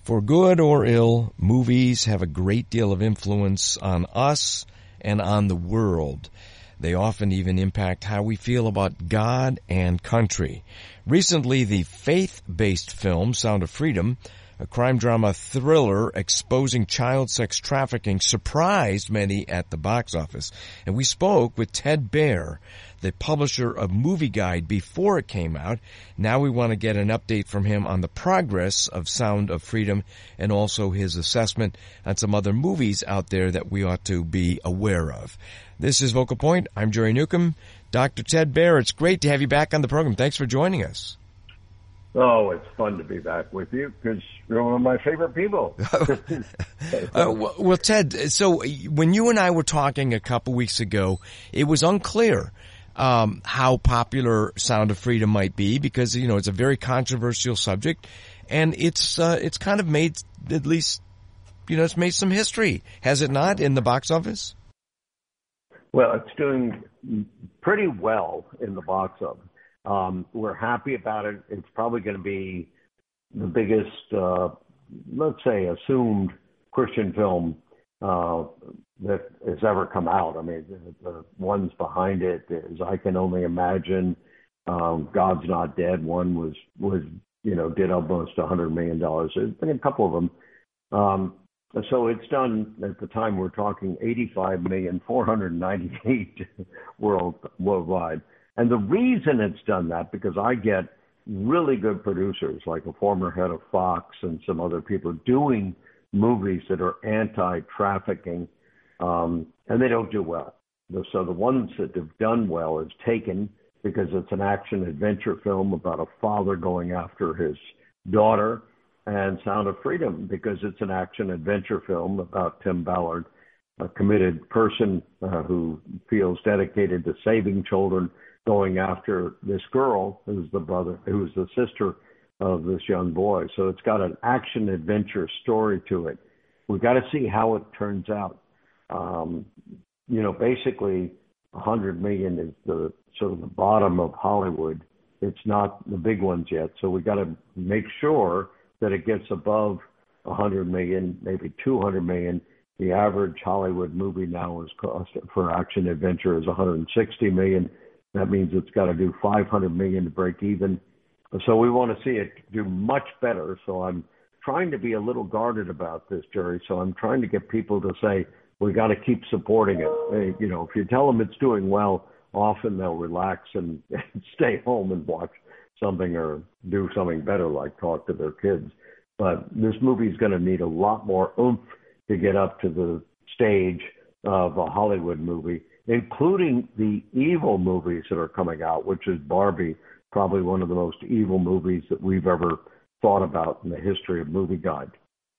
For good or ill, movies have a great deal of influence on us and on the world. They often even impact how we feel about God and country. Recently, the faith-based film Sound of Freedom, a crime drama thriller exposing child sex trafficking, surprised many at the box office. And we spoke with Ted Baehr, the publisher of Movie Guide, before it came out. Now we want to get an update from him on the progress of Sound of Freedom and also his assessment on some other movies out there that we ought to be aware of. This is Vocal Point. I'm Jerry Newcomb. Dr. Ted Baehr, it's great to have you back on the program. Thanks for joining us. Oh, it's fun to be back with you because you're one of my favorite people. Well, Ted, so when you and I were talking a couple weeks ago, it was unclear how popular Sound of Freedom might be because, you know, it's a very controversial subject, and it's kind of made, at least, you know, it's made some history, has it not, in the box office? Well, it's doing pretty well in the box office. We're happy about it. It's probably going to be the biggest, let's say, assumed Christian film that has ever come out. I mean, the ones behind it is I Can Only Imagine, God's Not Dead. One was you know, did almost $100 million. There's been a couple of them. So it's done, at the time we're talking, $85,498 worldwide. And the reason it's done that, because I get really good producers, like a former head of Fox and some other people, doing movies that are anti-trafficking, and they don't do well. So the ones that have done well is Taken, because it's an action-adventure film about a father going after his daughter, and Sound of Freedom, because it's an action-adventure film about Tim Ballard, a committed person who feels dedicated to saving children, going after this girl who's the sister of this young boy. So it's got an action-adventure story to it. We've got to see how it turns out. You know, basically, $100 million is the sort of the bottom of Hollywood. It's not the big ones yet. So we got to make sure that it gets above $100 million, maybe $200 million. The average Hollywood movie now is cost for action adventure is $160 million. That means it's got to do $500 million to break even. So we want to see it do much better. So I'm trying to be a little guarded about this, Jerry. So I'm trying to get people to say, we got to keep supporting it. You know, if you tell them it's doing well, often they'll relax and stay home and watch something or do something better, like talk to their kids. But this movie is going to need a lot more oomph to get up to the stage of a Hollywood movie, including the evil movies that are coming out, which is Barbie, probably one of the most evil movies that we've ever thought about in the history of Movie Guide.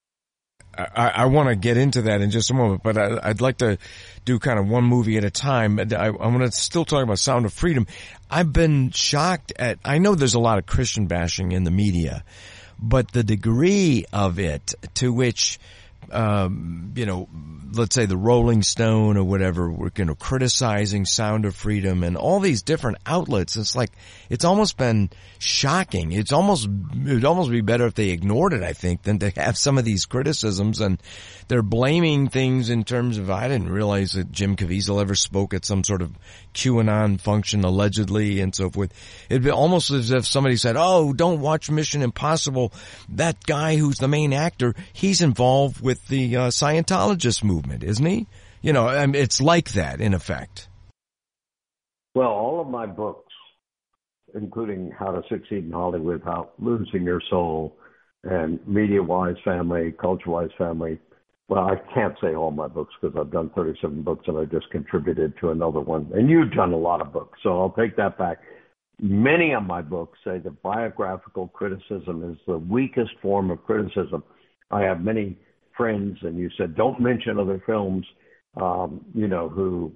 I want to get into that in just a moment, but I'd like to do kind of one movie at a time. I want to still talk about Sound of Freedom. I've been shocked I know there's a lot of Christian bashing in the media, but the degree of it to which, you know, let's say the Rolling Stone or whatever, we're, you know, criticizing Sound of Freedom and all these different outlets. It's like, it's almost been shocking. It would almost be better if they ignored it, I think, than to have some of these criticisms. And they're blaming things in terms of, I didn't realize that Jim Caviezel ever spoke at some sort of QAnon function, allegedly, and so forth. It'd be almost as if somebody said, oh, don't watch Mission Impossible. That guy who's the main actor, he's involved with the Scientologist movement, isn't he? You know, it's like that, in effect. Well, all of my books, including How to Succeed in Hollywood, How Losing Your Soul, and Media-Wise Family, Culture-Wise Family. Well, I can't say all my books because I've done 37 books and I just contributed to another one. And you've done a lot of books, so I'll take that back. Many of my books say that biographical criticism is the weakest form of criticism. I have many friends, and you said, don't mention other films, you know, who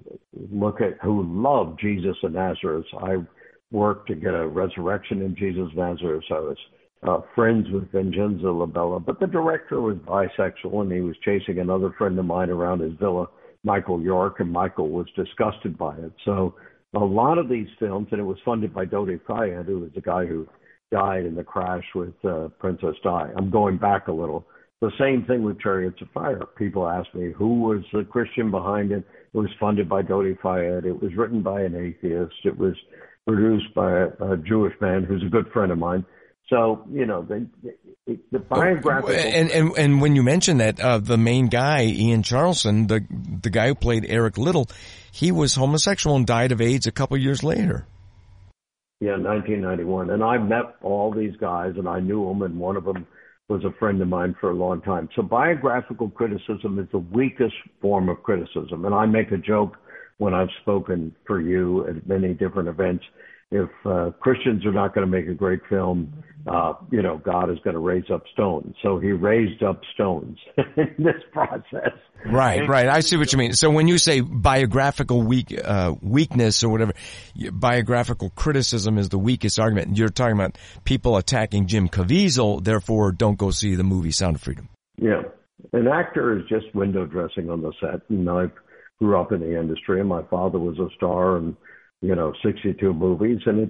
love Jesus of Nazareth. I worked to get a resurrection in Jesus of Nazareth. I was friends with Vincenzo Labella, but the director was bisexual, and he was chasing another friend of mine around his villa, Michael York, and Michael was disgusted by it. So a lot of these films, and it was funded by Dodi Fayed, who was the guy who died in the crash with Princess Di. I'm going back a little. The same thing with Chariots of Fire. People ask me, who was the Christian behind it? It was funded by Dodi Fayed. It was written by an atheist. It was produced by a Jewish man who's a good friend of mine. So, the biographical... And when you mention that, the main guy, Ian Charleson, the guy who played Eric Little, he was homosexual and died of AIDS a couple years later. Yeah, 1991. And I met all these guys, and I knew them, and one of them was a friend of mine for a long time. So biographical criticism is the weakest form of criticism. And I make a joke when I've spoken for you at many different events. If Christians are not going to make a great film, God is going to raise up stones. So he raised up stones in this process. Right. I see what you mean. So when you say biographical weakness or whatever, biographical criticism is the weakest argument. You're talking about people attacking Jim Caviezel, therefore don't go see the movie Sound of Freedom. Yeah. An actor is just window dressing on the set. And I grew up in the industry, and my father was a star and 62 movies, and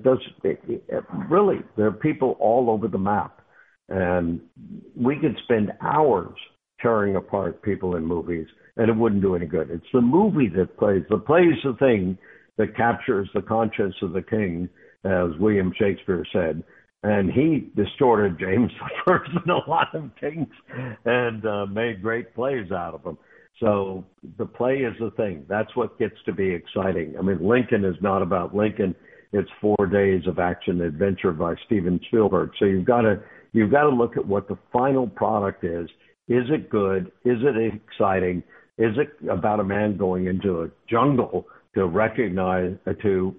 really, there are people all over the map. And we could spend hours tearing apart people in movies, and it wouldn't do any good. It's the movie that plays. The play is the thing that captures the conscience of the king, as William Shakespeare said. And he distorted James I in a lot of things and made great plays out of them. So the play is the thing. That's what gets to be exciting. I mean, Lincoln is not about Lincoln. It's 4 days of action adventure by Steven Spielberg. So you've got to look at what the final product is. Is it good? Is it exciting? Is it about a man going into a jungle to recognize, to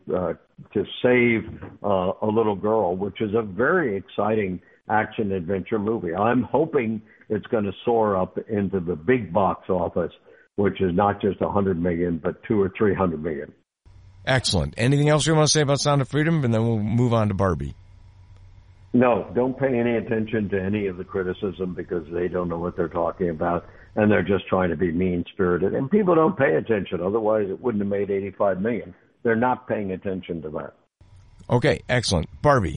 save a little girl, which is a very exciting action adventure movie. I'm hoping it's going to soar up into the big box office, which is not just 100 million, but 200 or 300 million. Excellent. Anything else you want to say about Sound of Freedom? And then we'll move on to Barbie. No, don't pay any attention to any of the criticism because they don't know what they're talking about, and they're just trying to be mean-spirited. And people don't pay attention. Otherwise, it wouldn't have made 85 million. They're not paying attention to that. Okay, excellent. Barbie.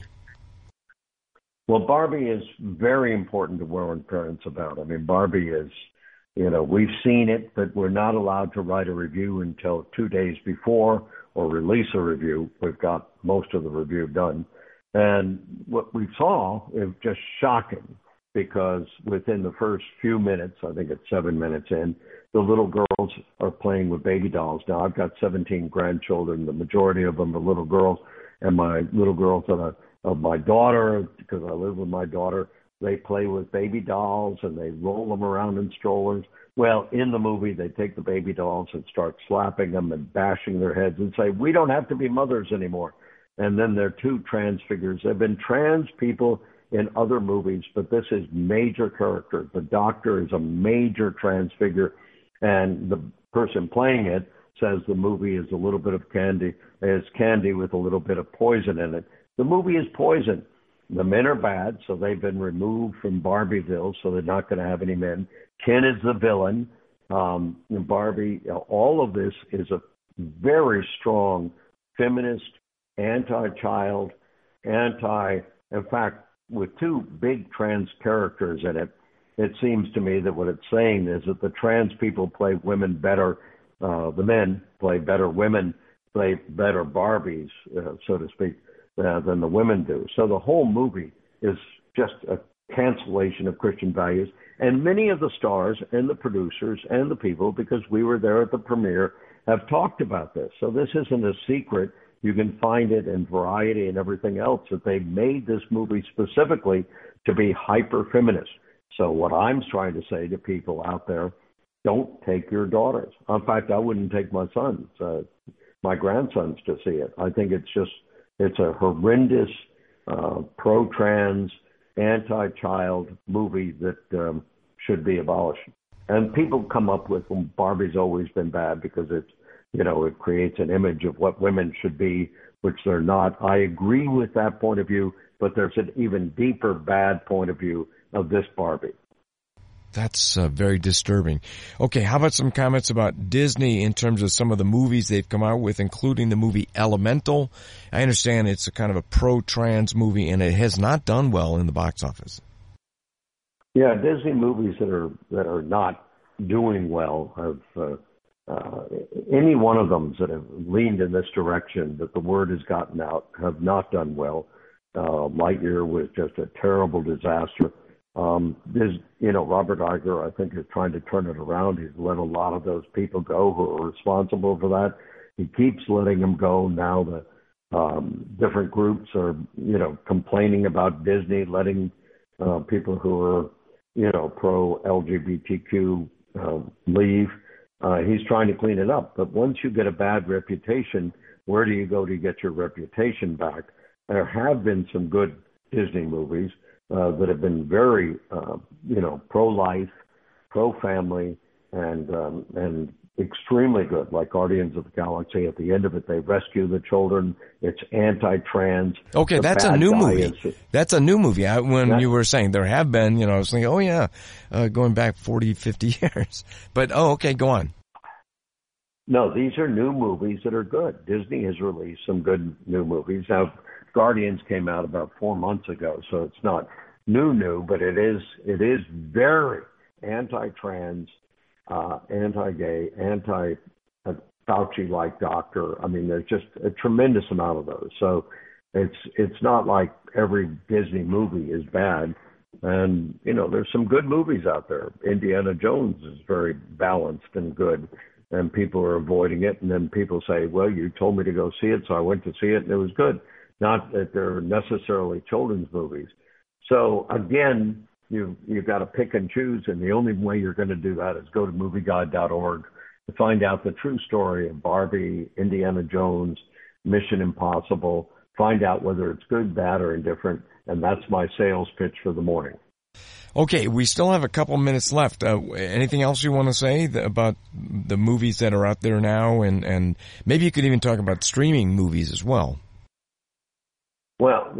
Well, Barbie is very important to warn parents about. I mean, Barbie is, we've seen it, but we're not allowed to write a review until 2 days before or release a review. We've got most of the review done. And what we saw is just shocking because within the first few minutes, I think it's 7 minutes in, the little girls are playing with baby dolls. Now, I've got 17 grandchildren. The majority of them are little girls. And my little girls of my daughter, because I live with my daughter, they play with baby dolls and they roll them around in strollers. Well, in the movie, they take the baby dolls and start slapping them and bashing their heads and say, we don't have to be mothers anymore. And then there are two trans figures. There have been trans people in other movies, but this is major character. The doctor is a major trans figure, and the person playing it says the movie is a little bit of candy, is candy with a little bit of poison in it. The movie is poison. The men are bad, so they've been removed from Barbieville, so they're not going to have any men. Ken is the villain. Barbie, all of this is a very strong feminist, anti-child, in fact, with two big trans characters in it, it seems to me that what it's saying is that the trans people play women better, the men play better women, play better Barbies, so to speak, than the women do. So the whole movie is just a cancellation of Christian values. And many of the stars and the producers and the people, because we were there at the premiere, have talked about this. So this isn't a secret. You can find it in Variety and everything else that they made this movie specifically to be hyper-feminist. So what I'm trying to say to people out there, don't take your daughters. In fact, I wouldn't take my sons, my grandsons to see it. I think it's a horrendous pro-trans, anti-child movie that should be abolished. And people come up with, well, Barbie's always been bad because it's, it creates an image of what women should be, which they're not. I agree with that point of view, but there's an even deeper bad point of view of this Barbie. That's very disturbing. Okay, how about some comments about Disney in terms of some of the movies they've come out with, including the movie Elemental? I understand it's a kind of a pro-trans movie, and it has not done well in the box office. Yeah, Disney movies that are not doing well have any one of them that have leaned in this direction that the word has gotten out have not done well. Lightyear was just a terrible disaster. Robert Iger, I think, is trying to turn it around. He's let a lot of those people go who are responsible for that. He keeps letting them go. Now the different groups are, complaining about Disney letting people who are, pro LGBTQ leave. He's trying to clean it up. But once you get a bad reputation, where do you go to get your reputation back? There have been some good Disney movies that have been very, pro-life, pro-family, and extremely good, like Guardians of the Galaxy. At the end of it, they rescue the children. It's anti-trans. Okay, that's a new movie. That's a new movie. When you were saying there have been, I was thinking, going back 40, 50 years. But, okay, go on. No, these are new movies that are good. Disney has released some good new movies. Now, Guardians came out about 4 months ago, so it's not new, but it is very anti-trans, anti-gay, anti-Fauci-like doctor. I mean, there's just a tremendous amount of those. So it's not like every Disney movie is bad. And, there's some good movies out there. Indiana Jones is very balanced and good, and people are avoiding it. And then people say, well, you told me to go see it, so I went to see it, and it was good. Not that they're necessarily children's movies. So, again, you've got to pick and choose, and the only way you're going to do that is go to movieguide.org to find out the true story of Barbie, Indiana Jones, Mission Impossible, find out whether it's good, bad, or indifferent, and that's my sales pitch for the morning. Okay, we still have a couple minutes left. Anything else you want to say about the movies that are out there now, and maybe you could even talk about streaming movies as well? Well,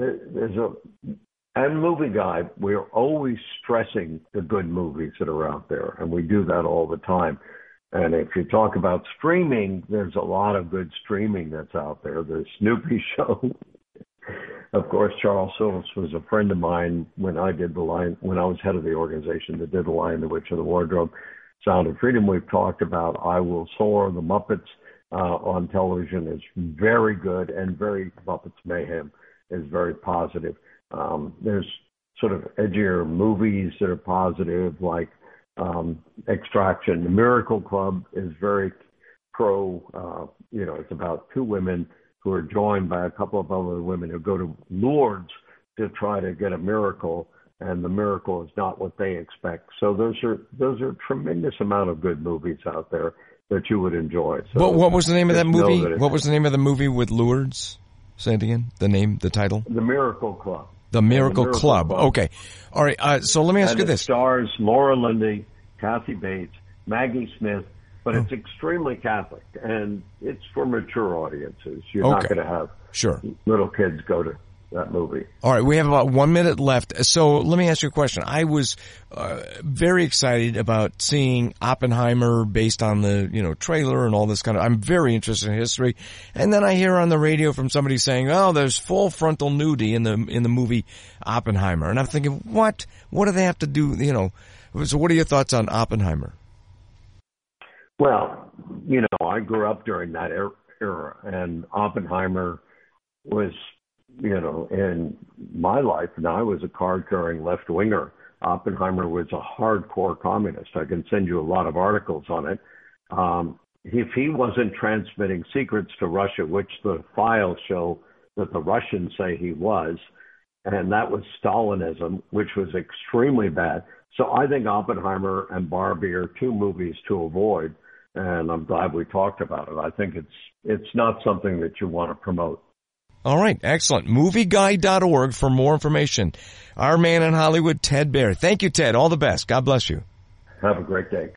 and Movie Guide, we're always stressing the good movies that are out there, and we do that all the time. And if you talk about streaming, there's a lot of good streaming that's out there. The Snoopy Show. Of course, Charles Soule was a friend of mine when I was head of the organization that did The Lion, the Witch, and the Wardrobe. Sound of Freedom, we've talked about. I Will Soar, The Muppets on television is very good, and Muppets Mayhem is very positive. There's sort of edgier movies that are positive, like Extraction. The Miracle Club is very pro, it's about two women who are joined by a couple of other women who go to Lourdes to try to get a miracle, and the miracle is not what they expect. So those are a tremendous amount of good movies out there that you would enjoy. So what was the name of that movie? What was the name of the movie with Lourdes? Say it again. The title? The Miracle Club. The Miracle Club. Okay. All right. So let me ask you this. It stars Laura Linney, Kathy Bates, Maggie Smith, but it's extremely Catholic, and it's for mature audiences. You're not going to have little kids go to that movie. All right, we have about 1 minute left. So let me ask you a question. I was very excited about seeing Oppenheimer based on the trailer and all this kind of. I'm very interested in history, and then I hear on the radio from somebody saying, "Oh, there's full frontal nudity in the movie Oppenheimer," and I'm thinking, what? What do they have to do? So what are your thoughts on Oppenheimer? Well, I grew up during that era, and Oppenheimer was, in my life, and I was a card-carrying left-winger. Oppenheimer was a hardcore communist. I can send you a lot of articles on it. If he wasn't transmitting secrets to Russia, which the files show that the Russians say he was, and that was Stalinism, which was extremely bad. So I think Oppenheimer and Barbie are two movies to avoid, and I'm glad we talked about it. I think it's not something that you want to promote. All right, excellent. Movieguide.org for more information. Our man in Hollywood, Ted Baehr. Thank you, Ted. All the best. God bless you. Have a great day.